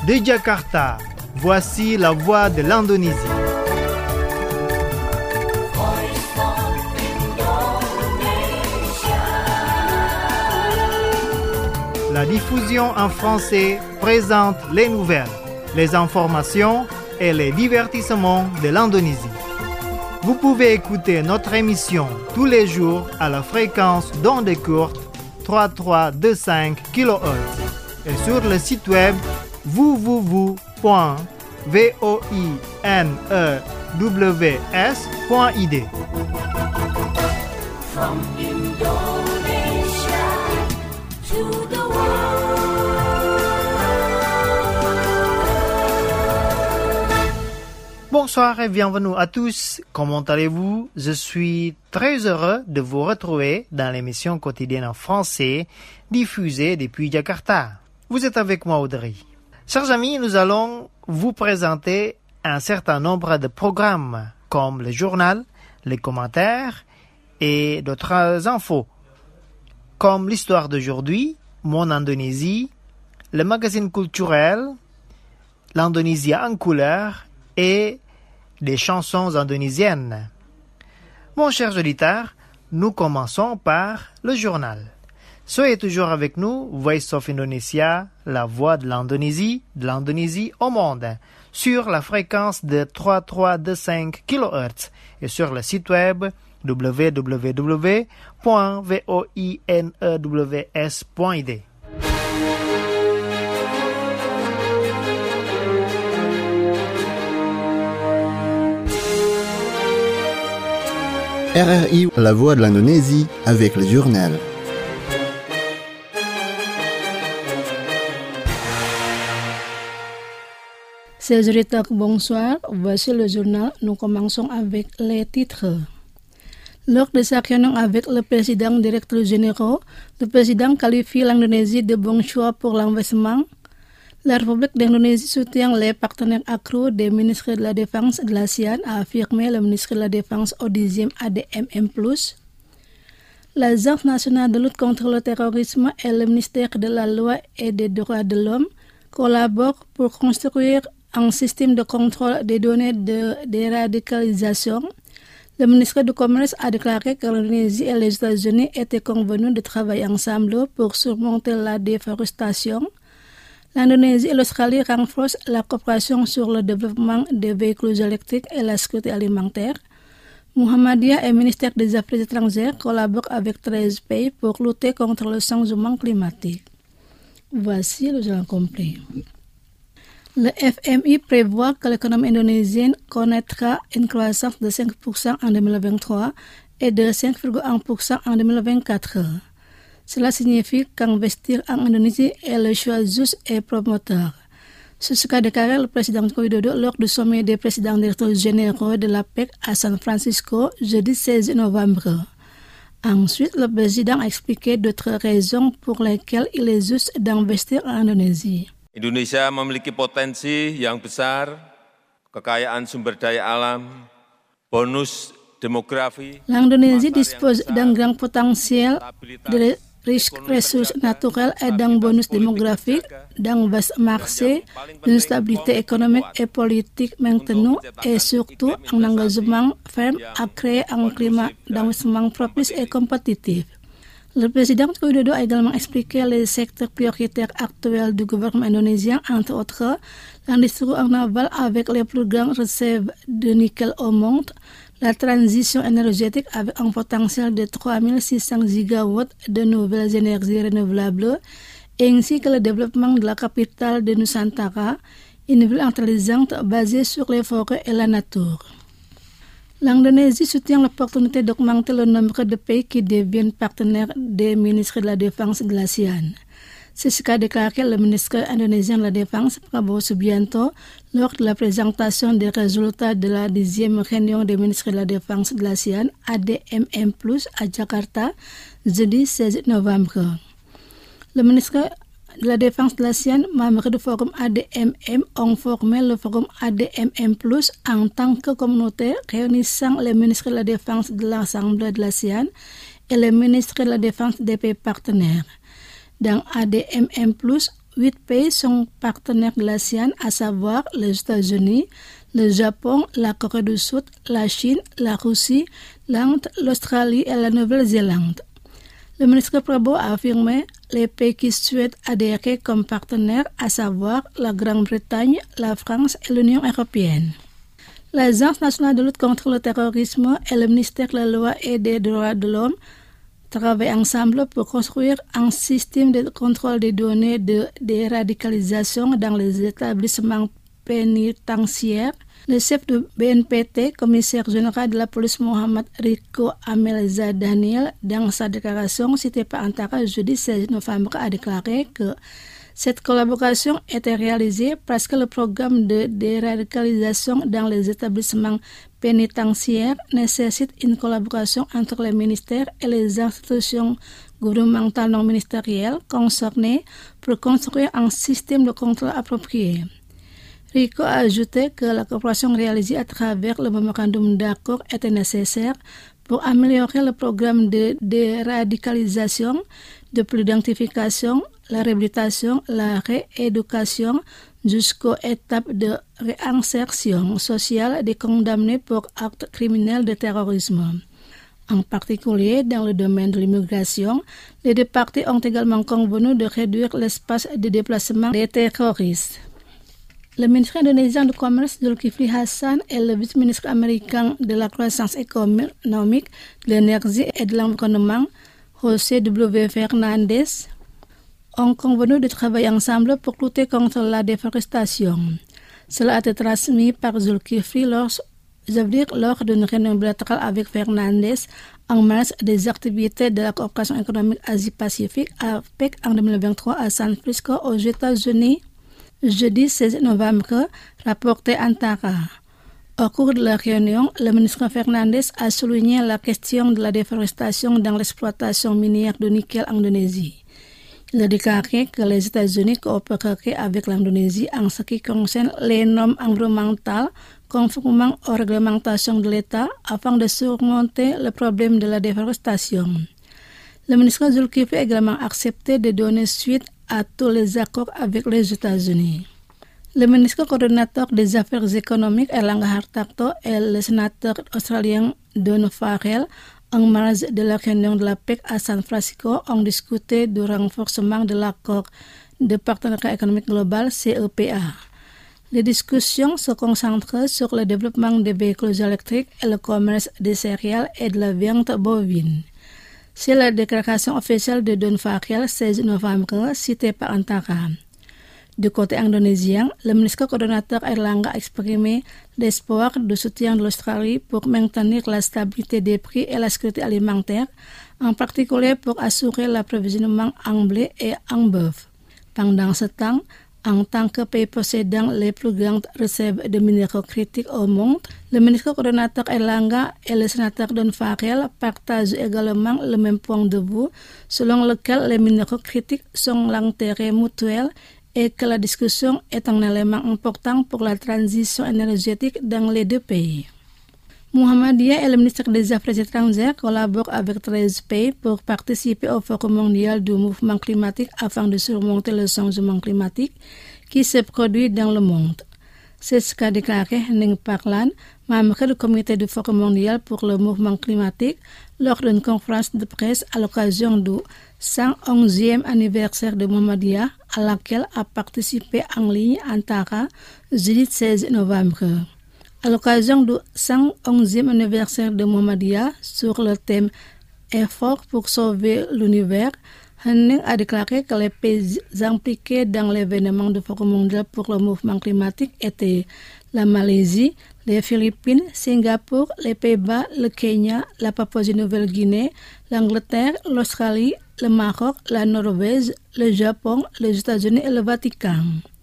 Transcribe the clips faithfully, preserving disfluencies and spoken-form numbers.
De Jakarta, voici la voix de l'Indonésie. La diffusion en français présente les nouvelles, les informations et les divertissements de l'Indonésie. Vous pouvez écouter notre émission tous les jours à la fréquence d'ondes courtes trente-trois vingt-cinq kilohertz et sur le site web w w w point voinews point i d. From Indonesia to the Bonsoir et bienvenue à tous. Comment allez-vous? Je suis très heureux de vous retrouver dans l'émission quotidienne en français diffusée depuis Jakarta. Vous êtes avec moi, Audrey. Chers amis, nous allons vous présenter un certain nombre de programmes comme le journal, les commentaires et d'autres infos, comme l'histoire d'aujourd'hui, Mon Indonésie, le magazine culturel, l'Indonésie en couleur et des chansons indonésiennes. Mon cher auditeur, nous commençons par le journal. Soyez toujours avec nous, Voice of Indonesia, la voix de l'Indonésie, de l'Indonésie au monde, sur la fréquence de trente-trois vingt-cinq kilohertz et sur le site web w w w point voinews point i d. R R I, la voix de l'Indonésie, avec le journal. Chers auditeurs, bonsoir. Voici le journal. Nous commençons avec les titres. Lors de sa réunion avec le président directeur général, le président qualifie l'Indonésie de bon choix pour l'investissement. La République d'Indonésie soutient les partenaires accrus des ministres de la Défense de l'ASEAN, a affirmé le ministre de la Défense au dixième A D M M plus. L'Agence nationale de lutte contre le terrorisme et le ministère de la Loi et des droits de l'homme collaborent pour construire un système de contrôle des données de déradicalisation. Le ministre du Commerce a déclaré que l'Indonésie et les États-Unis étaient convenus de travailler ensemble pour surmonter la déforestation. L'Indonésie et l'Australie renforcent la coopération sur le développement des véhicules électriques et la sécurité alimentaire. Muhammadiyah et le ministère des Affaires étrangères collaborent avec treize pays pour lutter contre le changement climatique. Voici le journal complet. Le F M I prévoit que l'économie indonésienne connaîtra une croissance de cinq pour cent en deux mille vingt-trois et de cinq virgule un pour cent en deux mille vingt-quatre. Cela signifie qu'investir en Indonésie est le choix juste et promoteur. C'est ce qu'a déclaré le président Joko Widodo lors du sommet des présidents directeurs généraux de l'A P E C à San Francisco, jeudi seize novembre. Ensuite, le président a expliqué d'autres raisons pour lesquelles il est juste d'investir en Indonésie. Indonesia memiliki potensi yang besar, kekayaan sumber daya alam, bonus démographie. L'Indonésie dispose d'un grand potentiel de risques ressources naturelles et d'un bonus démographique, d'un vaste marché, d'une stabilité économique et politique maintenue et surtout un engagement ferme à créer un climat d'investissement propice et compétitif. Le président Joko Widodo a également expliqué les secteurs prioritaires actuels du gouvernement indonésien, entre autres l'industrie navale avec les plus grandes réserves de nickel au monde, la transition énergétique avec un potentiel de trois mille six cents gigawatts de nouvelles énergies renouvelables, ainsi que le développement de la capitale de Nusantara, une ville intelligente basée sur les forêts et la nature. L'Indonésie soutient l'opportunité d'augmenter le nombre de pays qui deviennent partenaires des ministres de la Défense de l'ASEAN. C'est ce qu'a déclaré le ministre indonésien de la Défense, Prabowo Subianto, lors de la présentation des résultats de la dixième réunion des ministres de la Défense de l'ASEAN, A D M M plus, à Jakarta, jeudi seize novembre. Le ministre de la Défense de l'ASEAN, membres du Forum A D M M, ont formé le Forum A D M M plus en tant que communauté réunissant les ministres de la Défense de l'ensemble de l'ASEAN et les ministres de la Défense des pays partenaires. Dans A D M M plus, huit pays sont partenaires de l'ASEAN, à savoir les États-Unis, le Japon, la Corée du Sud, la Chine, la Russie, l'Inde, l'Australie et la Nouvelle-Zélande. Le ministre Prabhu a affirmé les pays qui souhaitent adhérer comme partenaires, à savoir la Grande-Bretagne, la France et l'Union européenne. L'Agence nationale de lutte contre le terrorisme et le ministère de la Loi et des droits de l'homme travaillent ensemble pour construire un système de contrôle des données de déradicalisation dans les établissements pénitentiaires. Le chef du B N P T, commissaire général de la police Mohammad Riko Amelza Daniel, dans sa déclaration citée par Antara jeudi seize novembre, a déclaré que cette collaboration était réalisée parce que le programme de déradicalisation dans les établissements pénitentiaires nécessite une collaboration entre les ministères et les institutions gouvernementales non ministérielles concernées pour construire un système de contrôle approprié. Rico a ajouté que la coopération réalisée à travers le mémorandum d'accord était nécessaire pour améliorer le programme de déradicalisation, depuis l'identification, la réhabilitation, la rééducation, jusqu'aux étapes de réinsertion sociale des condamnés pour actes criminels de terrorisme. En particulier, dans le domaine de l'immigration, les deux parties ont également convenu de réduire l'espace de déplacement des terroristes. Le ministre indonésien du Commerce, Zulkifli Hasan, et le vice-ministre américain de la croissance économique, de l'énergie et de l'environnement, José W. Fernandez, ont convenu de travailler ensemble pour lutter contre la déforestation. Cela a été transmis par Zulkifli lors, lors d'une réunion bilatérale avec Fernandez en mars des activités de la coopération économique Asie-Pacifique A P E C en deux mille vingt-trois à San Francisco aux États-Unis. Jeudi seize novembre, rapporté Antara. Au cours de la réunion, le ministre Fernandez a souligné la question de la déforestation dans l'exploitation minière de nickel en Indonésie. Il a déclaré que les États-Unis coopéreraient avec l'Indonésie en ce qui concerne les normes environnementales conformément aux réglementations de l'État afin de surmonter le problème de la déforestation. Le ministre Zulkifli a également accepté de donner suite à tous les accords avec les États-Unis. Le ministre coordonnateur des Affaires économiques Erlangga Hartarto et le sénateur australien Don Farrell, en marge de la réunion de la P E C à San Francisco, ont discuté du renforcement de l'accord de partenariat économique global C E P A. Les discussions se concentrent sur le développement des véhicules électriques et le commerce des céréales et de la viande bovine. C'est la déclaration officielle de Don Farrell seize novembre, citée par Antara. Du côté indonésien, le ministre coordonnateur Erlangga a exprimé l'espoir de soutien de l'Australie pour maintenir la stabilité des prix et la sécurité alimentaire, en particulier pour assurer l'approvisionnement en blé et en bœuf. Pendant ce temps, en tant que pays possédant les plus grandes réserves de minéraux critiques au monde, le ministre coordonnateur Erlangga et le sénateur Don Farrell partagent également le même point de vue, selon lequel les minéraux critiques sont l'intérêt mutuel et que la discussion est un élément important pour la transition énergétique dans les deux pays. Muhammadiyah et le ministère des Affaires étrangères collaborent avec treize pays pour participer au Forum mondial du mouvement climatique afin de surmonter le changement climatique qui se produit dans le monde. C'est ce qu'a déclaré Henning Parlan, membre du comité du Forum mondial pour le mouvement climatique, lors d'une conférence de presse à l'occasion du cent onzième anniversaire de Muhammadiyah, à laquelle a participé en ligne Antara jeudi seize novembre. À l'occasion du cent onzième anniversaire de Muhammadiyah, sur le thème « Effort pour sauver l'univers », Henning a déclaré que les pays impliqués dans l'événement du Forum mondial pour le mouvement climatique étaient la Malaisie, les Philippines, Singapour, les Pays-Bas, le Kenya, la Papouasie-Nouvelle-Guinée, l'Angleterre, l'Australie, le Maroc, la Norvège, le Japon, les États-Unis et le Vatican.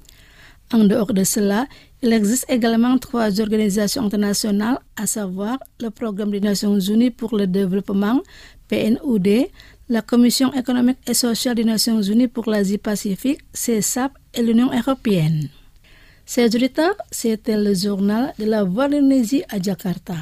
En dehors de cela, il existe également trois organisations internationales, à savoir le Programme des Nations Unies pour le développement, P N U D, la Commission économique et sociale des Nations Unies pour l'Asie-Pacifique, C E S A P, et l'Union européenne. Chers auditeurs, c'était le journal de la Voix de l'Indonésie à Jakarta.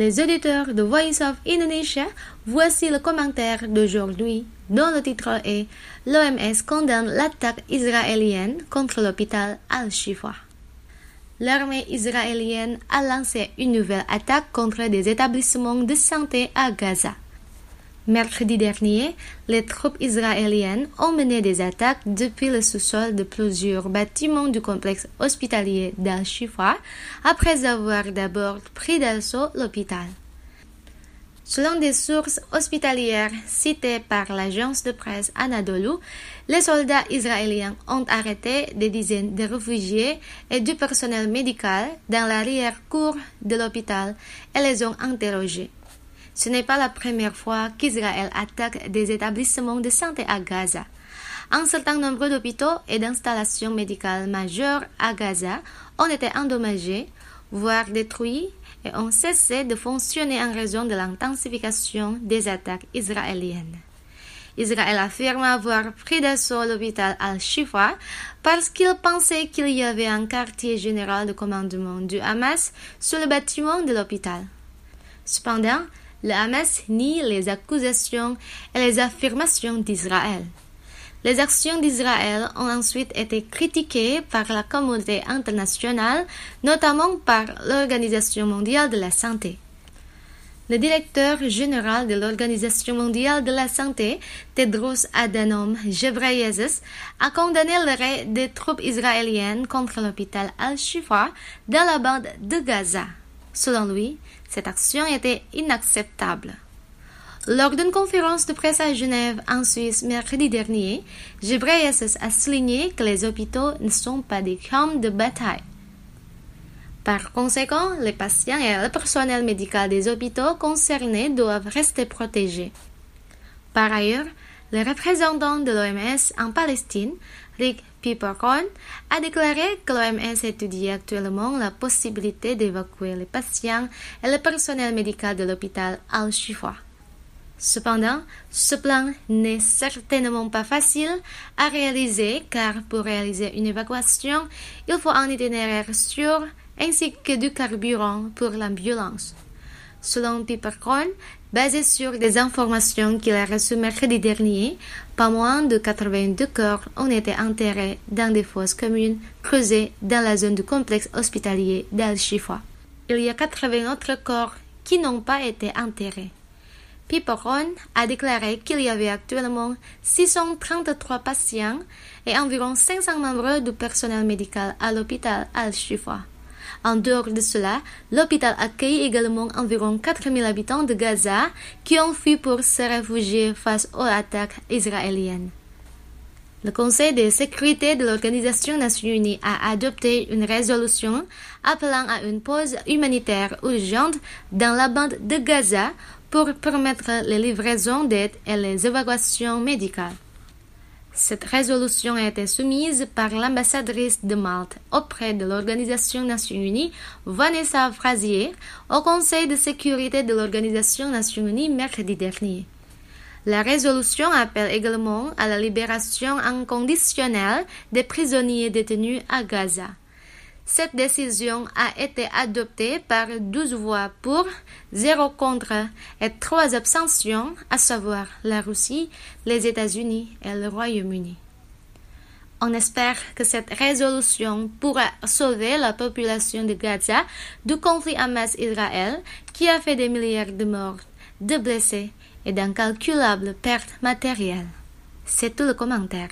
Les auditeurs de Voice of Indonesia, voici le commentaire d'aujourd'hui, dont le titre est « L'O M S condamne l'attaque israélienne contre l'hôpital Al-Shifa ». L'armée israélienne a lancé une nouvelle attaque contre des établissements de santé à Gaza. Mercredi dernier, les troupes israéliennes ont mené des attaques depuis le sous-sol de plusieurs bâtiments du complexe hospitalier d'Al-Shifa après avoir d'abord pris d'assaut l'hôpital. Selon des sources hospitalières citées par l'agence de presse Anadolu, les soldats israéliens ont arrêté des dizaines de réfugiés et du personnel médical dans l'arrière-cour de l'hôpital et les ont interrogés. Ce n'est pas la première fois qu'Israël attaque des établissements de santé à Gaza. Un certain nombre d'hôpitaux et d'installations médicales majeures à Gaza ont été endommagés, voire détruits, et ont cessé de fonctionner en raison de l'intensification des attaques israéliennes. Israël affirme avoir pris d'assaut l'hôpital Al-Shifa parce qu'il pensait qu'il y avait un quartier général de commandement du Hamas sur le bâtiment de l'hôpital. Cependant, le Hamas nie les accusations et les affirmations d'Israël. Les actions d'Israël ont ensuite été critiquées par la communauté internationale, notamment par l'Organisation mondiale de la santé. Le directeur général de l'Organisation mondiale de la santé, Tedros Adhanom Ghebreyesus, a condamné le raid des troupes israéliennes contre l'hôpital Al-Shifa dans la bande de Gaza. Selon lui, cette action était inacceptable. Lors d'une conférence de presse à Genève, en Suisse, mercredi dernier, Ghebreyesus a souligné que les hôpitaux ne sont pas des camps de bataille. Par conséquent, les patients et le personnel médical des hôpitaux concernés doivent rester protégés. Par ailleurs, le représentant de l'O M S en Palestine, Rick Peeperkorn, a déclaré que l'O M S étudie actuellement la possibilité d'évacuer les patients et le personnel médical de l'hôpital Al-Shifa. Cependant, ce plan n'est certainement pas facile à réaliser car pour réaliser une évacuation, il faut un itinéraire sûr ainsi que du carburant pour l'ambulance. Selon Peeperkorn, basé sur des informations qu'il a reçues mercredi dernier, pas moins de quatre-vingt-deux corps ont été enterrés dans des fosses communes creusées dans la zone du complexe hospitalier d'Al-Shifa. Il y a quatre-vingts autres corps qui n'ont pas été enterrés. Peeperkorn a déclaré qu'il y avait actuellement six cent trente-trois patients et environ cinq cents membres du personnel médical à l'hôpital Al-Shifa. En dehors de cela, l'hôpital accueille également environ quatre mille habitants de Gaza qui ont fui pour se réfugier face aux attaques israéliennes. Le Conseil de sécurité de l'Organisation des Nations Unies a adopté une résolution appelant à une pause humanitaire urgente dans la bande de Gaza pour permettre les livraisons d'aide et les évacuations médicales. Cette résolution a été soumise par l'ambassadrice de Malte auprès de l'Organisation des Nations Unies, Vanessa Frazier, au Conseil de sécurité de l'Organisation des Nations Unies mercredi dernier. La résolution appelle également à la libération inconditionnelle des prisonniers détenus à Gaza. Cette décision a été adoptée par douze voix pour, zéro contre et trois abstentions, à savoir la Russie, les États-Unis et le Royaume-Uni. On espère que cette résolution pourra sauver la population de Gaza du conflit Hamas-Israël qui a fait des milliers de morts, de blessés et d'incalculables pertes matérielles. C'est tout le commentaire.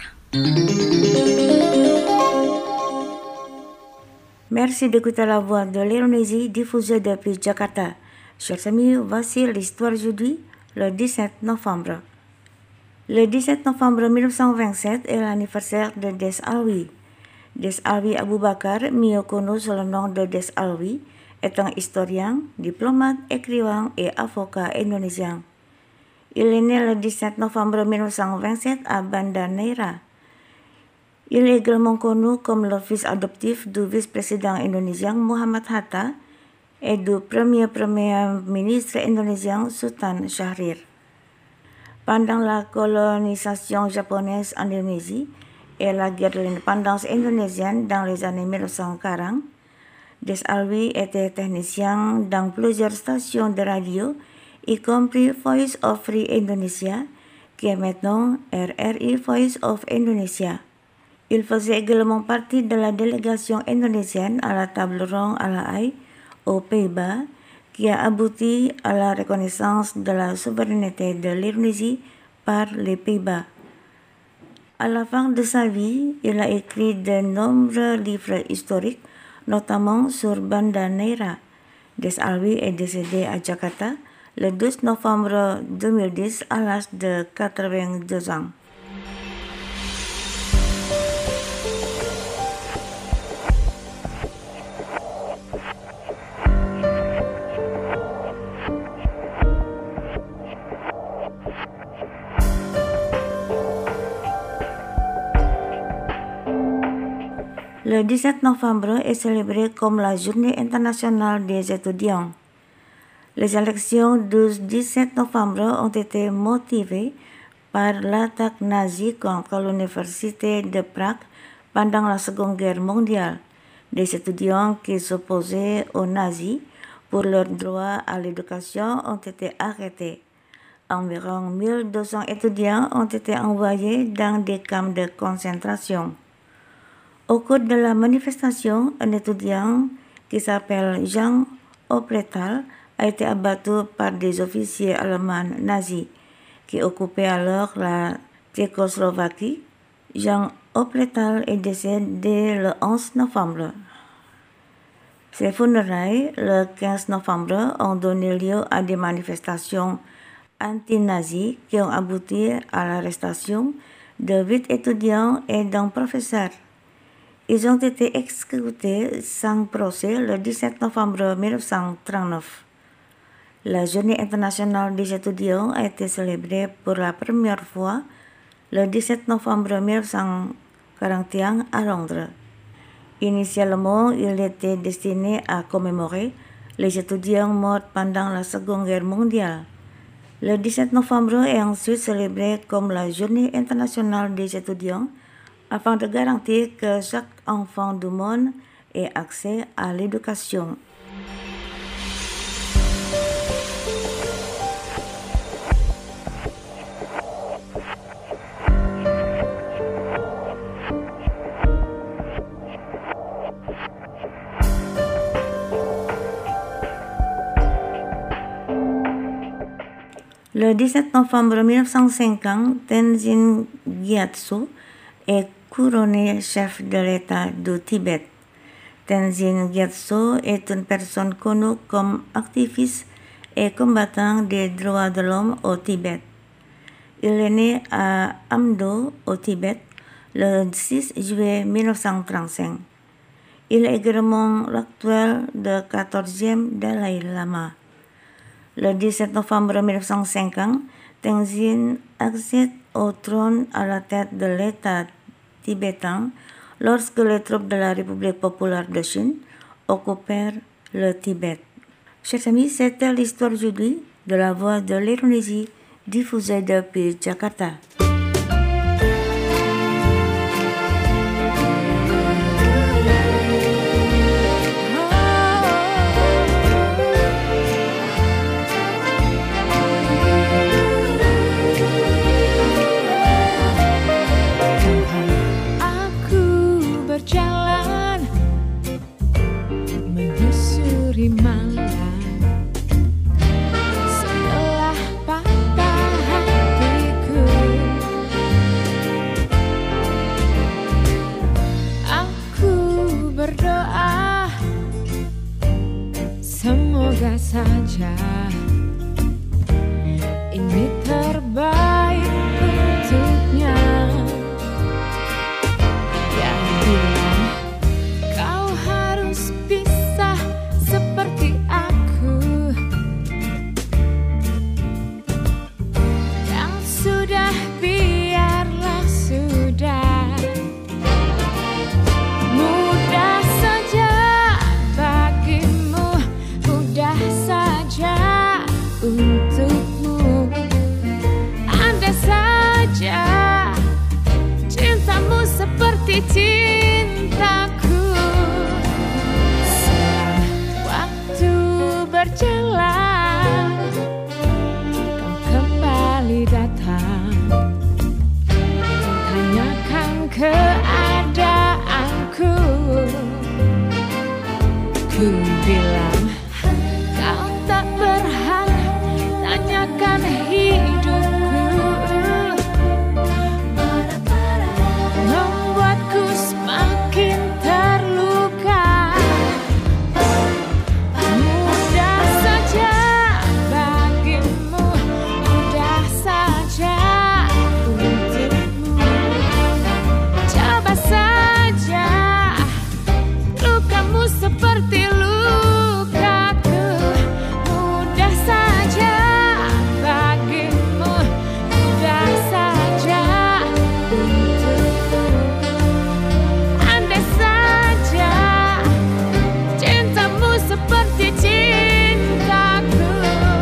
Merci d'écouter la voix de l'Indonésie diffusée depuis Jakarta. Chers amis, voici l'histoire d'aujourd'hui, le dix-sept novembre. Le dix-sept novembre mille neuf cent vingt-sept est l'anniversaire de Des Alwi. Des Alwi Abu Bakar, mieux connu sous le nom de Des Alwi, est un historien, diplomate, écrivain et avocat indonésien. Il est né le dix-sept novembre mille neuf cent vingt-sept à Banda Neira. Il est également connu comme le fils adoptif du vice-président indonésien Muhammad Hatta et du premier premier ministre indonésien Sultan Syahrir. Pendant la colonisation japonaise en Indonésie et la guerre de l'indépendance indonésienne dans les années mille neuf cent quarante, Des Alwi était technicien dans plusieurs stations de radio, y compris Voice of Free Indonesia, qui est maintenant R R I Voice of Indonesia. Il faisait également partie de la délégation indonésienne à la table ronde à La Haye, aux Pays-Bas, qui a abouti à la reconnaissance de la souveraineté de l'Indonésie par les Pays-Bas. À la fin de sa vie, il a écrit de nombreux livres historiques, notamment sur Banda Neira. Des Alwi est décédé à Jakarta le douze novembre deux mille dix à l'âge de quatre-vingt-deux ans. Le dix-sept novembre est célébré comme la Journée internationale des étudiants. Les élections du dix-sept novembre ont été motivées par l'attaque nazie contre l'université de Prague pendant la Seconde Guerre mondiale. Des étudiants qui s'opposaient aux nazis pour leur droit à l'éducation ont été arrêtés. Environ mille deux cents étudiants ont été envoyés dans des camps de concentration. Au cours de la manifestation, un étudiant qui s'appelle Jean Opletal a été abattu par des officiers allemands nazis qui occupaient alors la Tchécoslovaquie. Jean Opletal est décédé le onze novembre. Ses funérailles, le quinze novembre, ont donné lieu à des manifestations anti-nazis qui ont abouti à l'arrestation de huit étudiants et d'un professeur. Ils ont été exécutés sans procès le dix-sept novembre mille neuf cent trente-neuf. La Journée internationale des étudiants a été célébrée pour la première fois le dix-sept novembre mille neuf cent quarante et un à Londres. Initialement, il était destiné à commémorer les étudiants morts pendant la Seconde Guerre mondiale. Le dix-sept novembre est ensuite célébré comme la Journée internationale des étudiants afin de garantir que chaque enfant du monde ait accès à l'éducation. Le dix-sept novembre mille neuf cent cinquante, Tenzin Gyatso est couronné chef de l'État du Tibet. Tenzin Gyatso est une personne connue comme activiste et combattant des droits de l'homme au Tibet. Il est né à Amdo, au Tibet, le six juillet mille neuf cent trente-cinq. Il est également l'actuel de quatorzième Dalai Lama. Le dix-sept novembre mille neuf cent cinquante, Tenzin accède au trône à la tête de l'État tibétain lorsque les troupes de la République populaire de Chine occupèrent le Tibet. Chers amis, c'était l'histoire aujourd'hui de la voix de l'Indonésie diffusée depuis Jakarta. Semoga saja ini terbaik untuknya. Yang bilang kau harus pisah seperti aku, yang sudah biarlah sudah. Mudah saja bagimu, mudah saja untukmu. bilang kau tak berhak tanyakan hidupku, membuatku semakin terluka. Mudah saja bagimu, mudah saja untukmu. Coba saja, lukamu seperti lukaku. Mudah saja bagimu, mudah saja untukku. Andai saja cintamu seperti cintaku.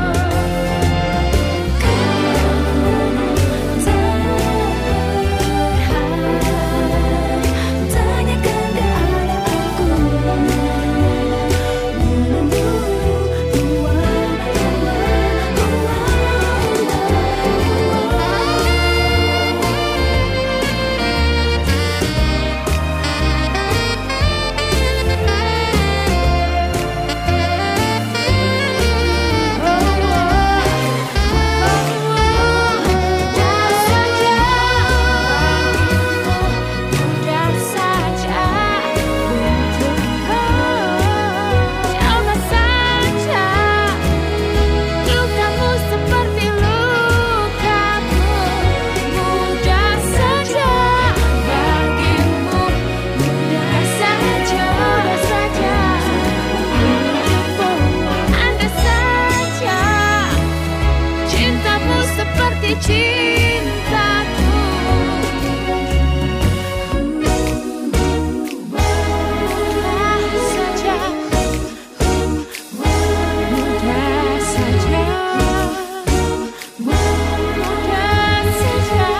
Tanyakan kehadapanku, mudah saja untukku. Coba saja, lukamu seperti lukaku. Mudah saja bagimu, mudah saja, mudah saja untukmu. Andai saja cintamu seperti cintaku. Mudah saja, mudah saja, mudah saja.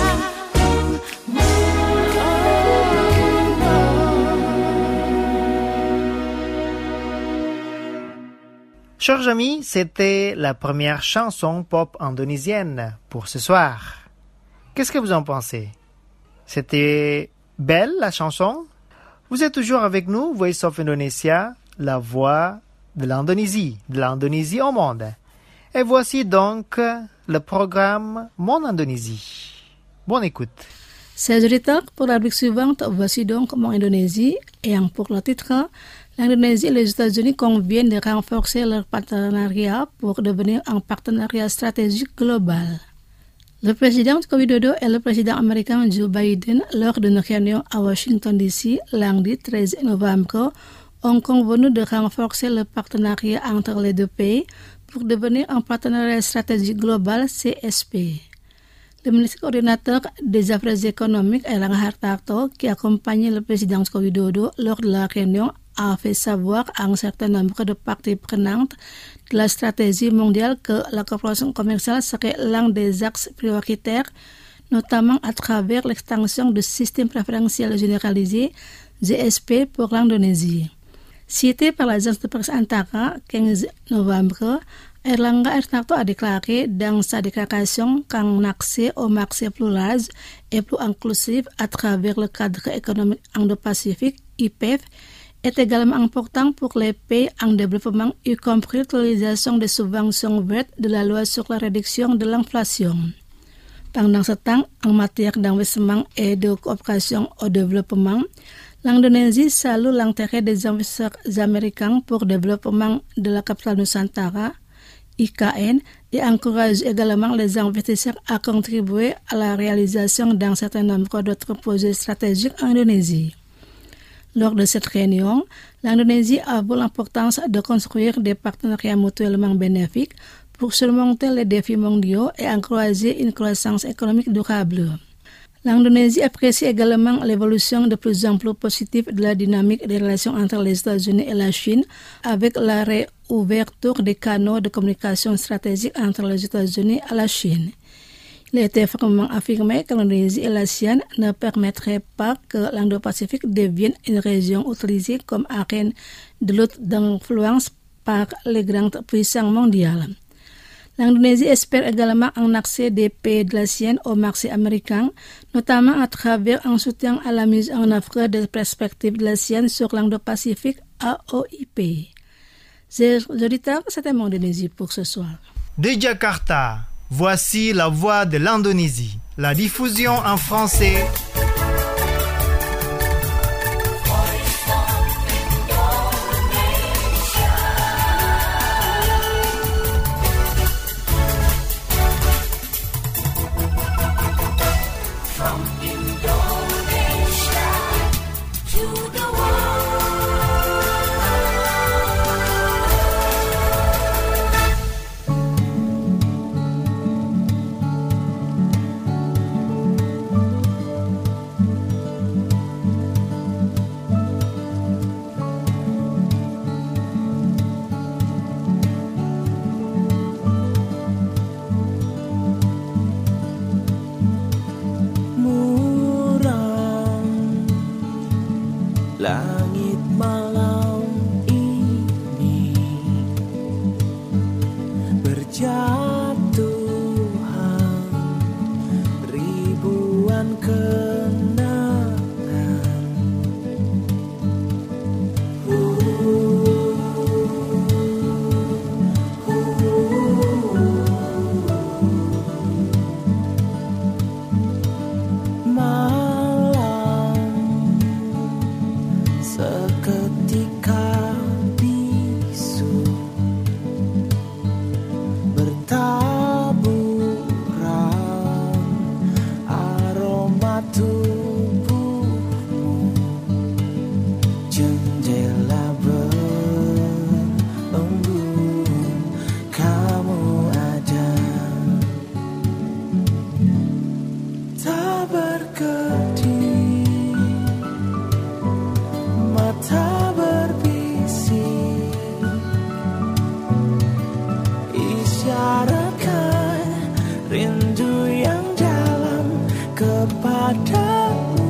Chers amis, c'était la première chanson pop indonésienne pour ce soir. Qu'est-ce que vous en pensez? C'était belle la chanson? Vous êtes toujours avec nous, Voice of Indonesia, la voix de l'Indonésie, de l'Indonésie au monde. Et voici donc le programme Mon Indonésie. Bonne écoute. Chers auditeurs, pour la rubrique suivante, voici donc Mon Indonésie, et pour le titre, l'Indonésie et les États-Unis conviennent de renforcer leur partenariat pour devenir un partenariat stratégique global. Le président Joko Widodo et le président américain Joe Biden, lors d'une réunion à Washington D C lundi treize novembre, ont convenu de renforcer le partenariat entre les deux pays pour devenir un partenariat stratégique global C S P. Le ministre coordinateur des Affaires économiques, Erlangga Hartarto, qui accompagnait le président Joko Widodo lors de la réunion, a fait savoir à un certain nombre de parties prenantes de la stratégie mondiale que la coopération commerciale serait l'un des axes prioritaires, notamment à travers l'extension du système préférentiel généralisé G S P pour l'Indonésie. Cité par l'agence de presse Antara, quinze novembre, Erlangga Hartarto a déclaré dans sa déclaration qu'un accès au marché plus large et plus inclusif à travers le cadre économique Indo-Pacifique, I P E F, est également important pour les pays en développement, y compris l'utilisation des subventions vertes de la loi sur la réduction de l'inflation. Pendant ce temps, en matière d'investissement et de coopération au développement, l'Indonésie salue l'intérêt des investisseurs américains pour le développement de la capitale Nusantara, I K N, et encourage également les investisseurs à contribuer à la réalisation d'un certain nombre d'autres projets stratégiques en Indonésie. Lors de cette réunion, l'Indonésie a vu l'importance de construire des partenariats mutuellement bénéfiques pour surmonter les défis mondiaux et encourager une croissance économique durable. L'Indonésie apprécie également l'évolution de plus en plus positive de la dynamique des relations entre les États-Unis et la Chine, avec la réouverture des canaux de communication stratégique entre les États-Unis et la Chine. Il était fermement affirmé que l'Indonésie et l'ASEAN ne permettraient pas que l'Indo-Pacifique devienne une région utilisée comme arène de lutte d'influence par les grandes puissances mondiales. L'Indonésie espère également un accès des pays de l'ASEAN au marché américain, notamment à travers un soutien à la mise en œuvre des perspectives de l'ASEAN sur l'Indo-Pacifique A O I P. Chers auditeurs, c'était mon Indonésie pour ce soir. De Jakarta, voici la voix de l'Indonésie. La diffusion en français. Langit malam ini berjatuhan ribuan kenangan. uh, uh, Malam seketika bisu bertaburan aroma tubuhmu, jendela berembun kamu ada, tak berkedip, mata berbisik, isyaratkan rindu yang dalam kepadamu.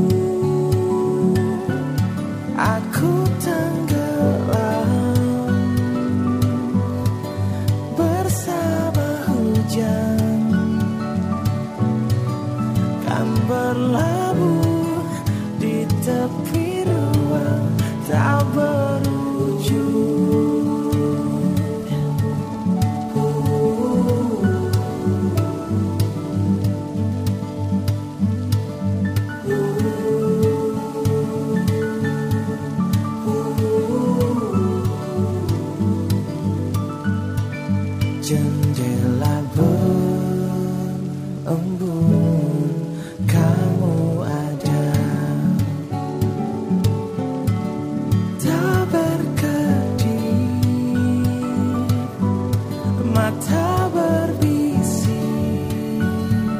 Aku tenggelam bersama hujan, kan berlabuh di tepi ruang tak berujung. Jendela berembun kamu ada, tak berkedip, mata berbisik,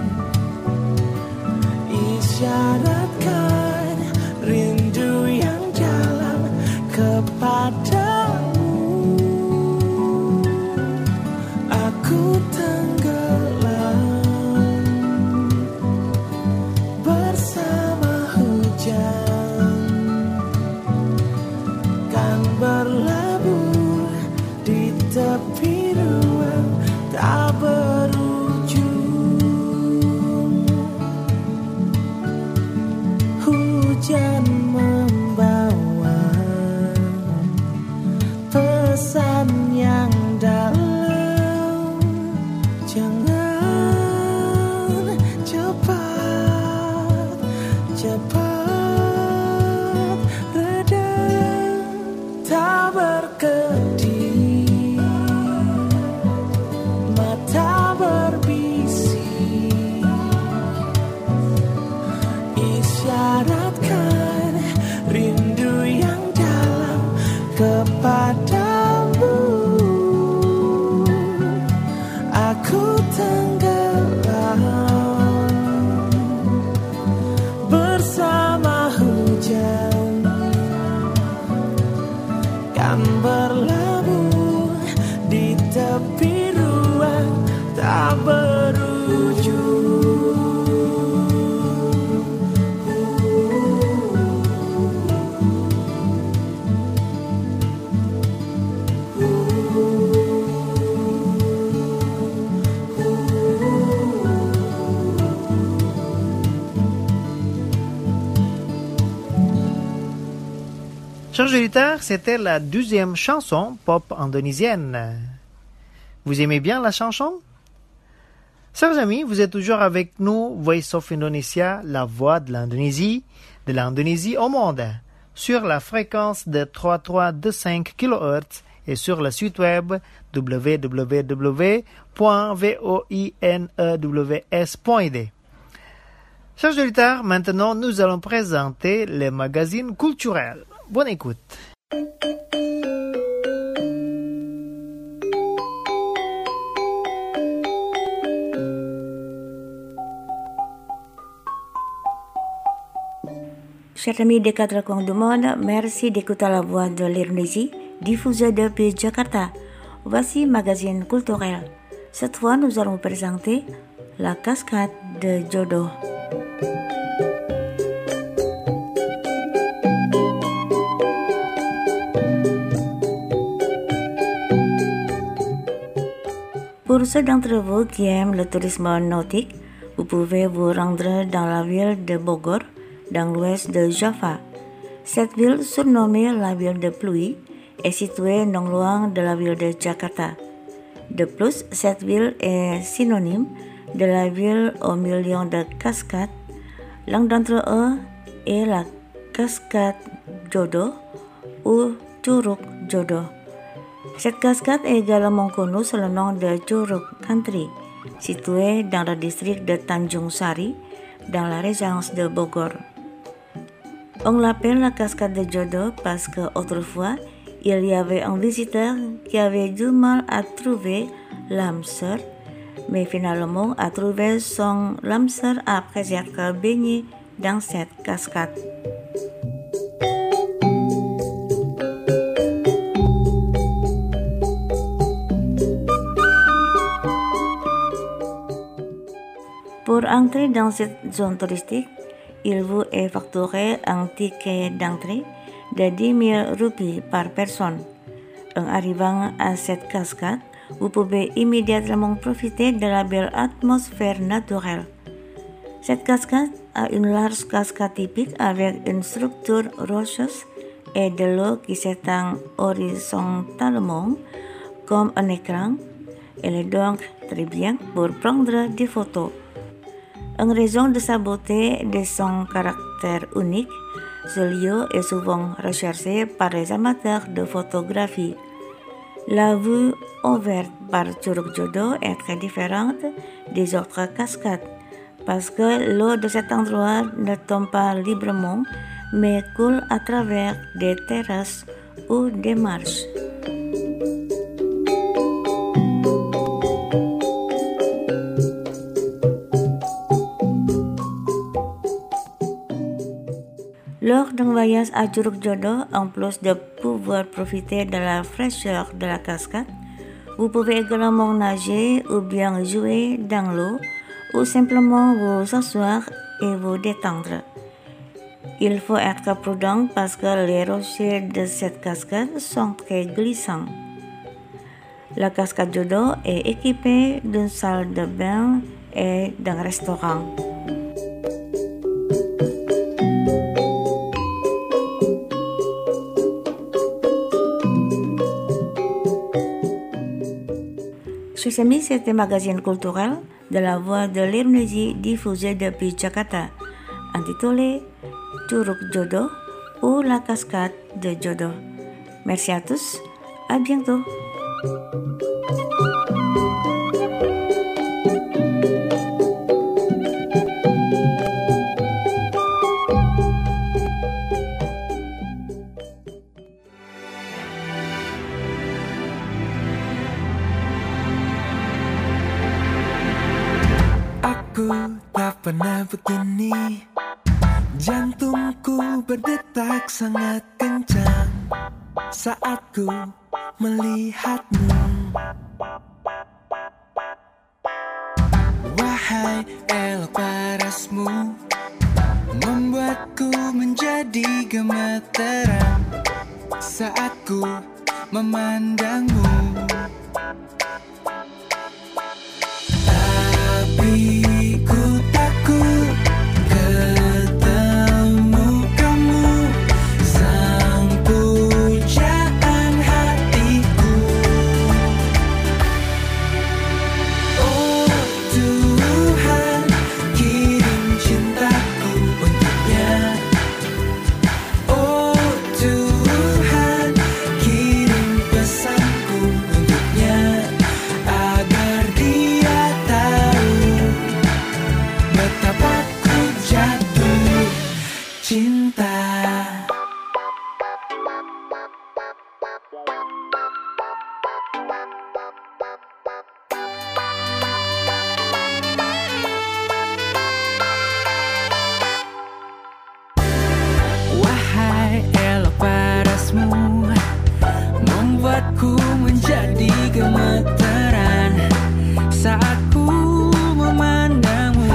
isyaratkan rindu yang dalam kepadamu. Aku tenggelam bersama hujan, kan berlabuh di tepi ruang tak berujung. Hujan membawa pesan yang dalam, jangan cepat, cepat redam, tak berkedip, mata berbisik, isyaratkan rindu yang dalam kepadamu. Aku tenggelam bersama hujan, kan berlabuh di tepi ruang tak berujung. Chers auditeurs, c'était la deuxième chanson pop indonésienne. Vous aimez bien la chanson? Chers amis, vous êtes toujours avec nous, Voice of Indonesia, la voix de l'Indonésie, de l'Indonésie au monde, sur la fréquence de trente-trois virgule vingt-cinq kilohertz et sur le site web w w w point voinews point d. Chers auditeurs, maintenant nous allons présenter les magazines culturels. Bonne écoute. Chers amis des quatre coins du monde, merci d'écouter la voix de l'Indonésie, diffusée depuis Jakarta. Voici Magazine culturel. Cette fois, nous allons présenter la cascade de Jodoh. Pour ceux d'entre vous qui aiment le tourisme nautique, vous pouvez vous rendre dans la ville de Bogor, dans l'ouest de Java. Cette ville, surnommée la ville de pluie, est située non loin de la ville de Jakarta. De plus, cette ville est synonyme de la ville aux millions de cascades. L'un d'entre eux est la cascade Jodoh ou Curug Jodoh. Cette cascade est également connue sous le nom de Curug Country, située dans le district de Tanjung Sari, dans la région de Bogor. On l'appelle la cascade de Jodoh parce qu'autrefois, il y avait un visiteur qui avait du mal à trouver l'âme sœur, mais finalement a trouvé son âme sœur après être baigné dans cette cascade. Pour entrer dans cette zone touristique, il vous est facturé un ticket d'entrée de dix mille roupies par personne. En arrivant à cette cascade, vous pouvez immédiatement profiter de la belle atmosphère naturelle. Cette cascade a une large cascade typique avec une structure rocheuse et de l'eau qui s'étend horizontalement comme un écran. Elle est donc très bien pour prendre des photos. En raison de sa beauté et de son caractère unique, ce lieu est souvent recherché par les amateurs de photographie. La vue ouverte par Curug Jodoh est très différente des autres cascades parce que l'eau de cet endroit ne tombe pas librement mais coule à travers des terrasses ou des marches. Lors d'un voyage à Curug Jodoh, en plus de pouvoir profiter de la fraîcheur de la cascade, vous pouvez également nager ou bien jouer dans l'eau ou simplement vous asseoir et vous détendre. Il faut être prudent parce que les rochers de cette cascade sont très glissants. La cascade Jodoh est équipée d'une salle de bain et d'un restaurant. Chers amis, c'était Magazine culturel de la voix de l'Indonésie diffusée depuis Jakarta, intitulé Curug Jodoh ou la cascade de Jodoh. Merci à tous, à bientôt. Aku tak pernah begini, jantungku berdetak sangat kencang saat ku melihatmu. Wahai elok parasmu, membuatku menjadi gemeteran saat ku memandangmu. Tapi ku takut ketemu kamu, sang Wahai elok parasmu, membuatku menjadi gemeteran saat ku memandangmu.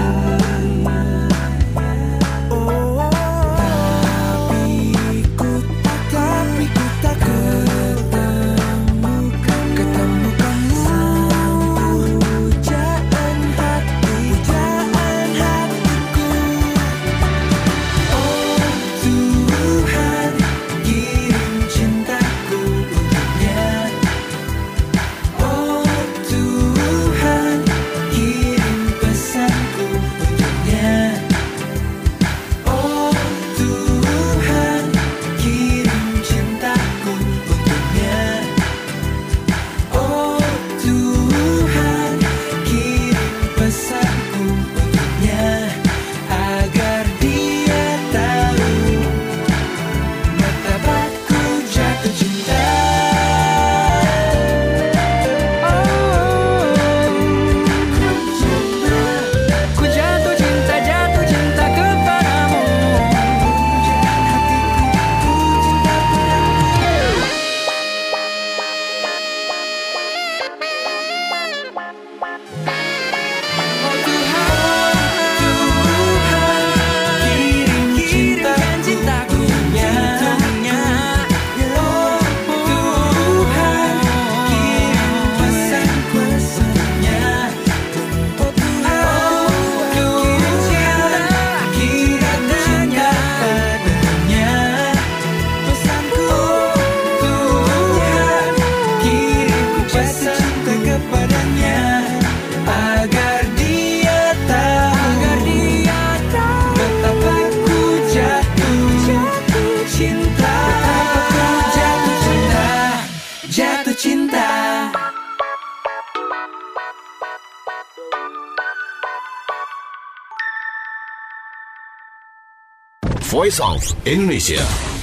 Oh, tapi ku tak, tapi ku tak ketemukan, ketemukanmu. Pujaan hati, pujaan hatiku. Oh Tuhan, kirim cintaku untuknya. Oh Tuhan, kirim pesanku untuknya. Oh Tuhan, kirim cintaku untuknya. Oh Tuhan, kirim pesanku untuknya, agar dia tahu betapa ku jatuh cinta. Ku jatuh cinta, jatuh cinta kepadamu. Oh Tuhan, Tuhan, kirim cintaku untuknya. Oh Tuhan, kirim pesanku untuknya. Oh Tuhan, kirim cinta padanya. Pesanku, Tuhan, kirim pesan kepadanya, agar dia tahu, agar dia tahu betapa ku jatuh cinta, betapa ku jatuh cinta, jatuh cinta. Voice of Indonesia.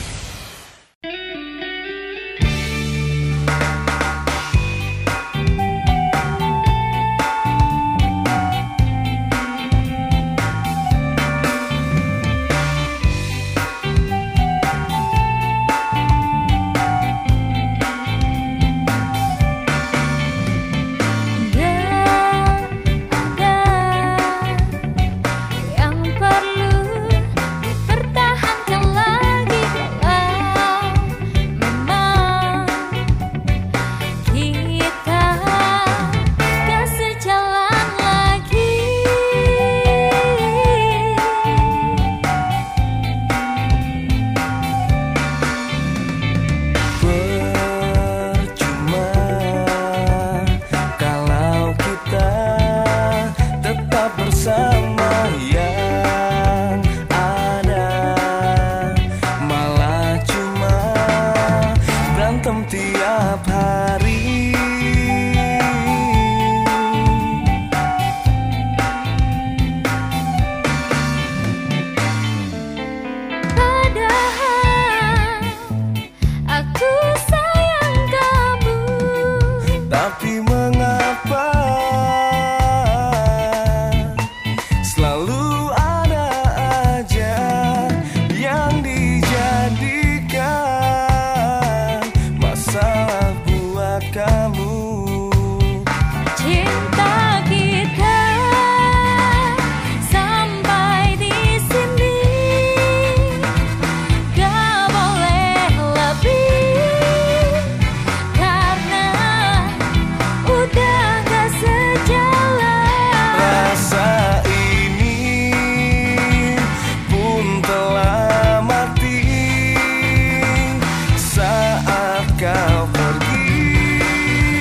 Yang perlu dipertahankan lagi kau pergi.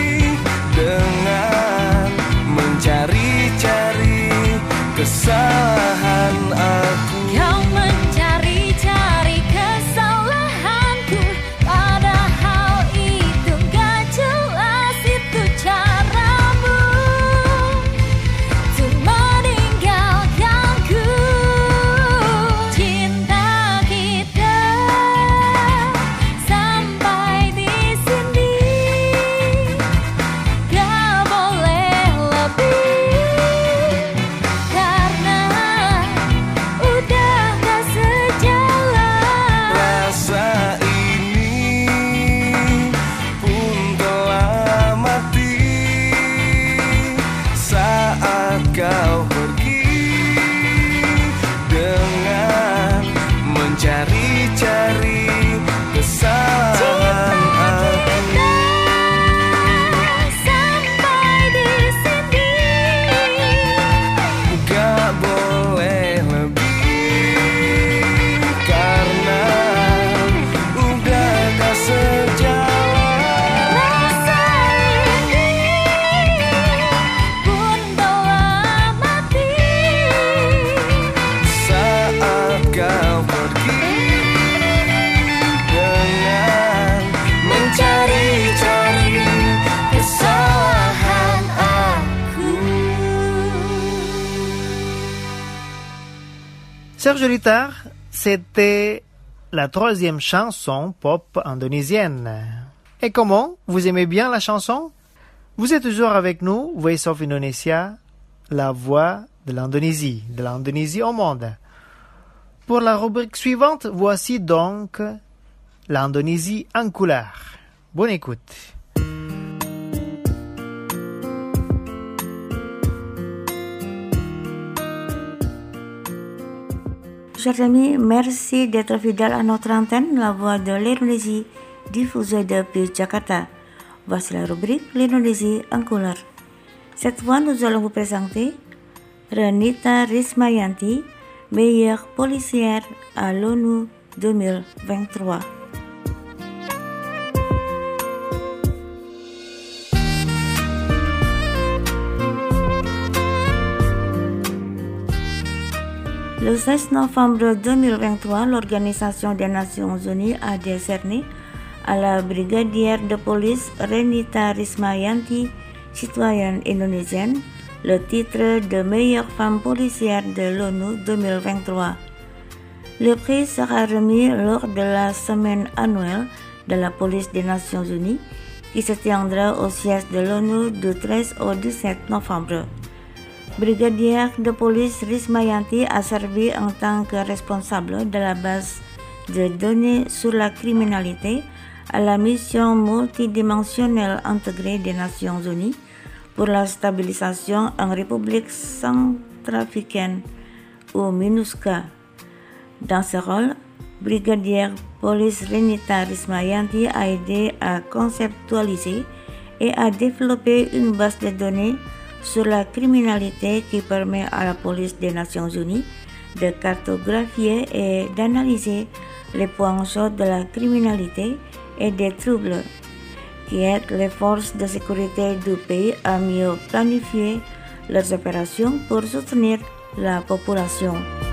Serge Ritar, c'était la troisième chanson pop indonésienne. Et comment? Vous aimez bien la chanson? Vous êtes toujours avec nous, Voice of Indonesia, la voix de l'Indonésie, de l'Indonésie au monde. Pour la rubrique suivante, voici donc l'Indonésie en couleur. Bonne écoute. Chers amis, merci d'être fidèles à notre antenne, la voix de l'Indonésie, diffusée depuis Jakarta. Voici la rubrique l'Indonésie en couleur. Cette fois, nous allons vous présenter Renita Rismayanti, meilleure policière à l'ONU deux mille vingt-trois. Le seize novembre deux mille vingt-trois, l'Organisation des Nations Unies a décerné à la brigadière de police Renita Rismayanti, citoyenne indonésienne, le titre de meilleure femme policière de l'ONU deux mille vingt-trois. Le prix sera remis lors de la semaine annuelle de la police des Nations Unies qui se tiendra au siège de l'ONU du treize au dix-sept novembre. Brigadière de police Rismayanti a servi en tant que responsable de la base de données sur la criminalité à la mission multidimensionnelle intégrée des Nations Unies pour la stabilisation en République centrafricaine ou MINUSCA. Dans ce rôle, brigadière police Renita Rismayanti a aidé à conceptualiser et à développer une base de données sur la criminalité qui permet à la police des Nations Unies de cartographier et d'analyser les points chauds de la criminalité et des troubles, qui aident les forces de sécurité du pays à mieux planifier leurs opérations pour soutenir la population.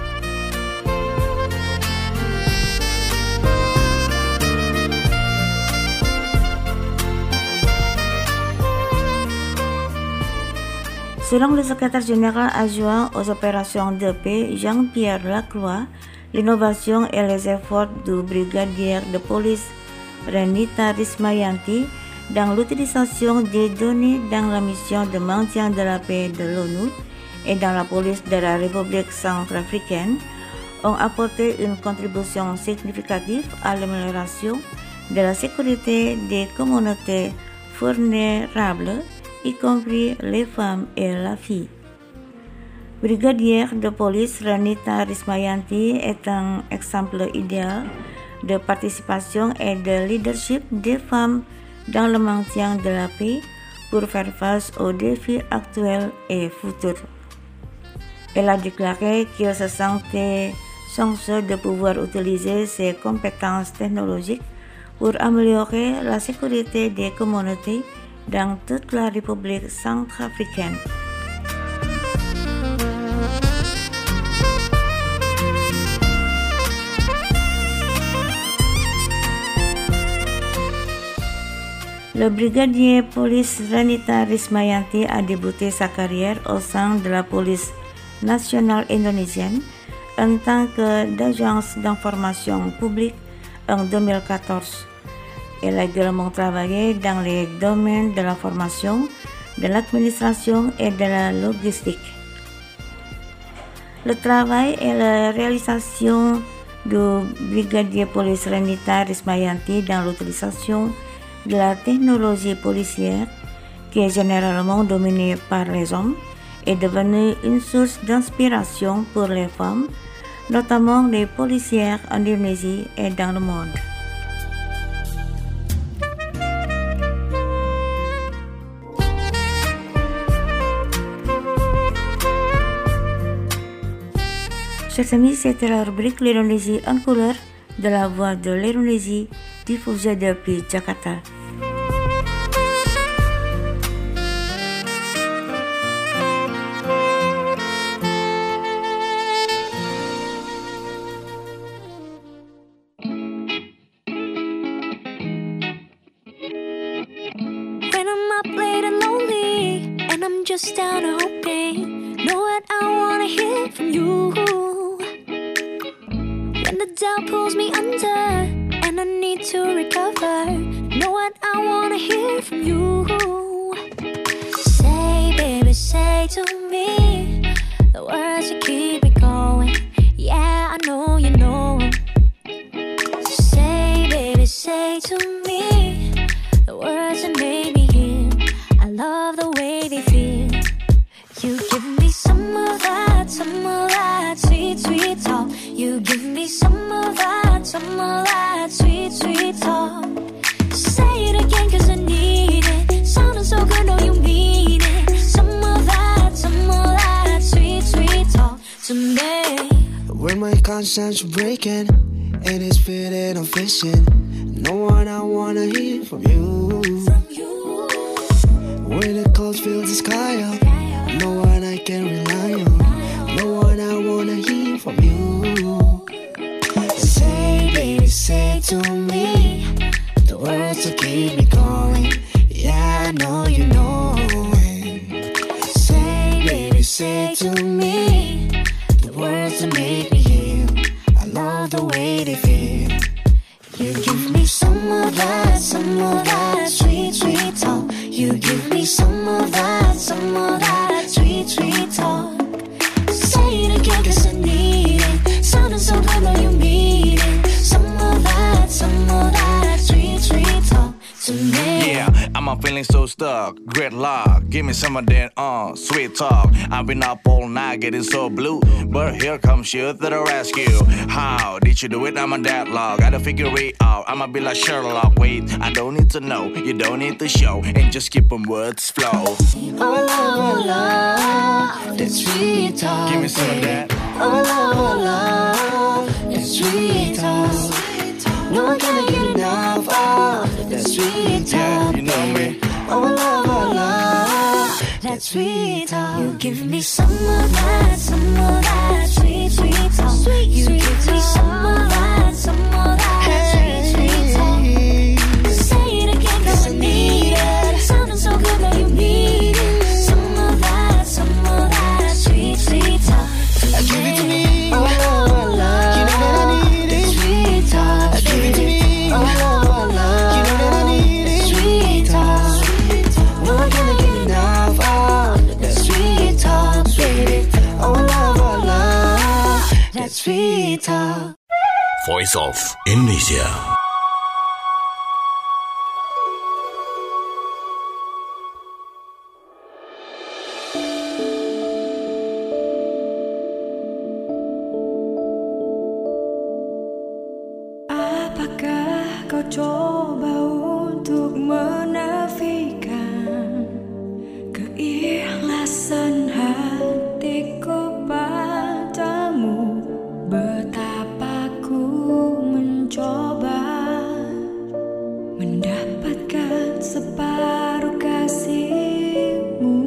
Selon le secrétaire général adjoint aux opérations de paix, Jean-Pierre Lacroix, l'innovation et les efforts du brigadier de police Renita Rismayanti dans l'utilisation des données dans la mission de maintien de la paix de l'ONU et dans la police de la République centrafricaine ont apporté une contribution significative à l'amélioration de la sécurité des communautés vulnérables, y compris les femmes et la fille. Brigadière de police Renita Rismayanti est un exemple idéal de participation et de leadership des femmes dans le maintien de la paix pour faire face aux défis actuels et futurs. Elle a déclaré qu'elle se sentait chanceux de pouvoir utiliser ses compétences technologiques pour améliorer la sécurité des communautés dans toute la République centrafricaine. Le brigadier police Renita Rismayanti a débuté sa carrière au sein de la police nationale indonésienne en tant qu'agence d'information publique en deux mille quatorze. Elle a également travaillé dans les domaines de la formation, de l'administration et de la logistique. Le travail et la réalisation du brigadier police Renita Rismayanti dans l'utilisation de la technologie policière, qui est généralement dominée par les hommes, est devenue une source d'inspiration pour les femmes, notamment les policières en Indonésie et dans le monde. Chers amis, c'était la rubrique l'Indonésie en couleur de la voix de l'Indonésie diffusée depuis Jakarta. When I'm up late and lonely, and I'm just down and hoping, know what I wanna hear from you. doubt pulls me under, and I need to recover. Know what I wanna hear from you. Say, baby, say to me the words that keep me going. Yeah, I know you know. Say, baby, say to me the words that made me heal. I love the way they feel. You give me some of that, some of that sweet, sweet talk. You give me some of that, some of that sweet, sweet talk. Say it again cause I need it. Sounding so good, know you mean it. Some of that, some of that sweet, sweet talk to me. When my conscience breaking and it's fitting, I'm fishing. No one I wanna hear from you. From you. When the clouds fill the sky up, no one I can rely on. No one I wanna hear from you. Say, baby, say to me the words that keep me going. Yeah, I know you know it. Say, baby, say to me the words that make me heal. I love the way they feel. You give me some of that, some of that sweet, sweet talk. You give me some of that, some of that sweet, sweet talk. Say it again cause I need it. Sounding so good, know you mean it. Some of that, some of that sweet, sweet talk to me. Yeah, I'm feeling so stuck, gridlock. Give me some of that, uh, sweet talk. I've been up all night getting so blue, but here comes you to the rescue. How did you do it? I'm a deadlock. Gotta figure it out. I'ma be like Sherlock. Wait, I don't need to know, you don't need to show, and just keep them words flow. Oh, love, oh, love, that sweet talk. Give me some of that. Oh, love, oh, love, that sweet talk. No one can get enough of that sweet talk. Yeah, you know me. Oh, love, oh, love, that sweet talk. You give me some of that, some of that sweet, sweet talk. Sweet, you sweet give me some of that, some of that sweet, sweet talk. Say it again cause I need it. Sounding so good, know you need it. Some of that, some of that sweet, sweet talk. Give it to me. Oh, love, oh, love, you know that I need it. Sweet talk. Give it to me. Oh, love, oh, love, you know that I need it. Sweet talk. No one can get enough of that sweet talk, baby. Oh, love, oh, love, that sweet talk. Voice of Indonesia. Apakah kau coba untuk menafikan keikhlasan hatiku padamu? Betapa ku mencoba mendapatkan separuh kasihmu.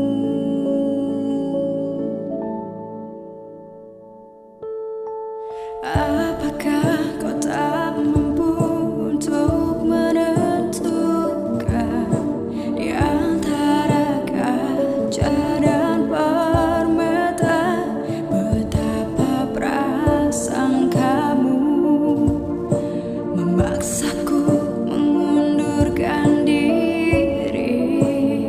Apakah kau tak mampu untuk menentukan di antara kaca dan permata betapa prasangkamu memaksaku mengundurkan diri.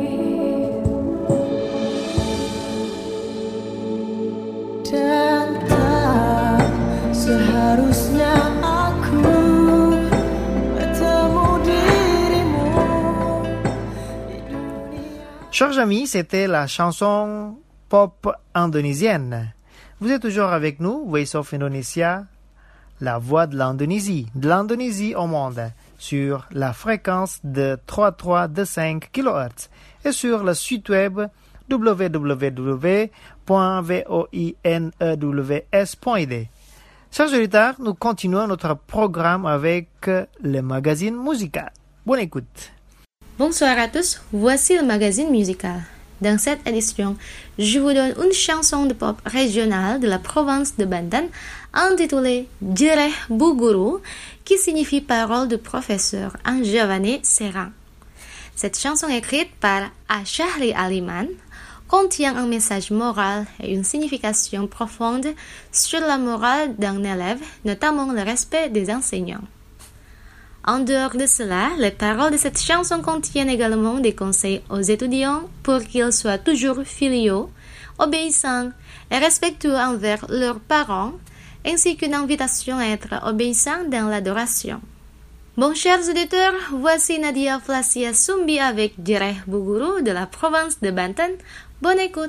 Dan tak seharusnya aku bertemu dirimu di dunia. Chers amis, c'était la chanson pop indonésienne. Vous êtes toujours avec nous, Voice of Indonesia, la voix de l'Indonésie, de l'Indonésie au monde, sur la fréquence de trois virgule trois deux cinq kilohertz et sur le site web w w w point voinews point i d. Chers auditeurs, nous continuons notre programme avec le magazine musical. Bonne écoute. Bonsoir à tous, voici le magazine musical. Dans cette édition, je vous donne une chanson de pop régionale de la province de Banten intitulée Jereh Bu Guru, qui signifie parole de professeur en javanais serein. Cette chanson est écrite par Ashahri Aliman, contient un message moral et une signification profonde sur la morale d'un élève, notamment le respect des enseignants. En dehors de cela, les paroles de cette chanson contiennent également des conseils aux étudiants pour qu'ils soient toujours filiaux, obéissants et respectueux envers leurs parents, ainsi qu'une invitation à être obéissants dans l'adoration. Bon, chers auditeurs, voici Nadia Flasia Sumbi avec Jereh Buguru de la province de Banten. Bonne écoute!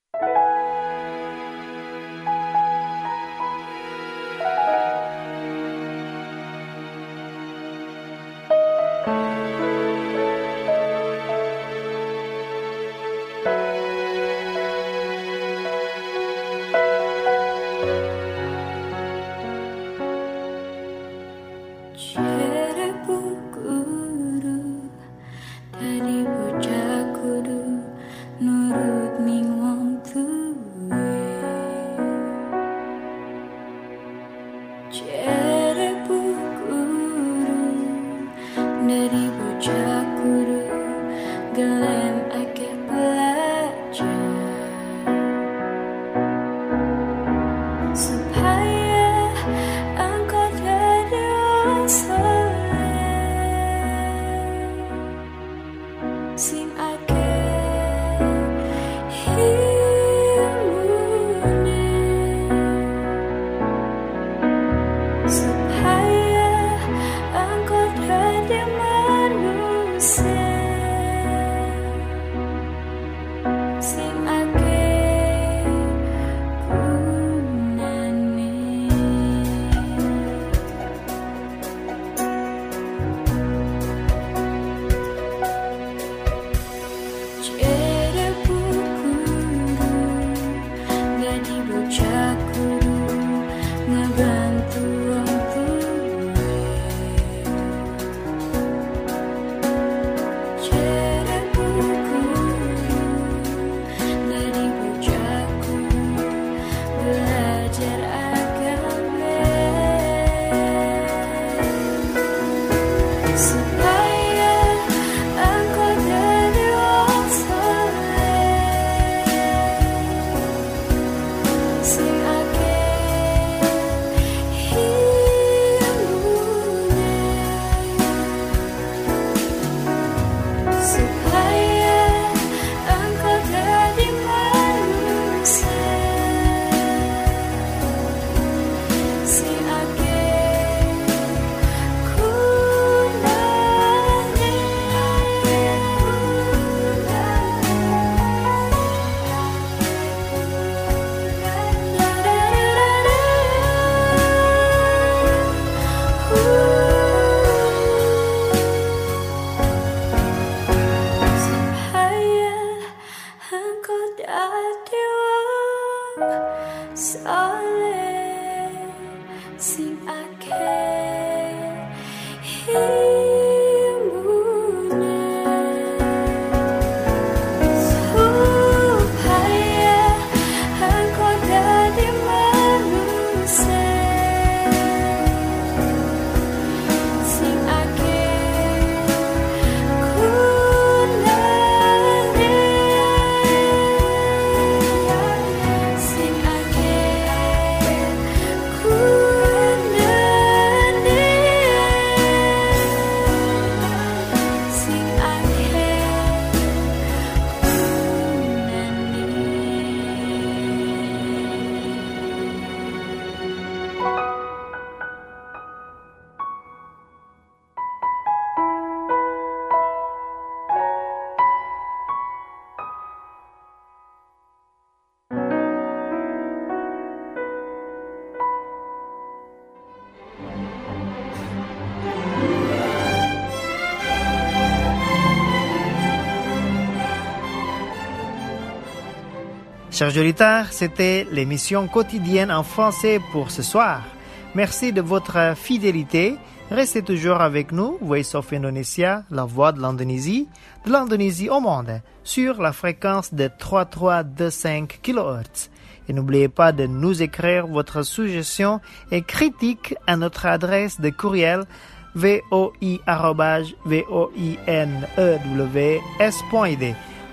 Chers auditeurs, c'était l'émission quotidienne en français pour ce soir. Merci de votre fidélité. Restez toujours avec nous, Voice of Indonesia, la voix de l'Indonésie, de l'Indonésie au monde, sur la fréquence de trois mille trois cent vingt-cinq kilohertz. Et n'oubliez pas de nous écrire votre suggestion et critique à notre adresse de courriel voi arobase voinews point id.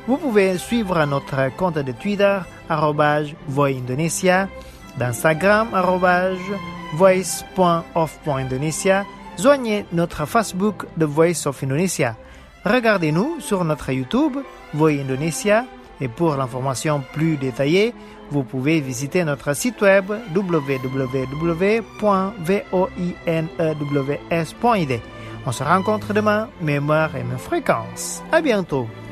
Vous pouvez suivre notre compte de Twitter, arrobase Voix Indonesia, d'Instagram, arrobase voice point of point indonesia. Joignez notre Facebook The Voice of Indonesia. Regardez-nous sur notre YouTube, Voix Indonesia, et pour l'information plus détaillée, vous pouvez visiter notre site web w w w point voinews point i d. On se rencontre demain, même heure et même fréquence. À bientôt.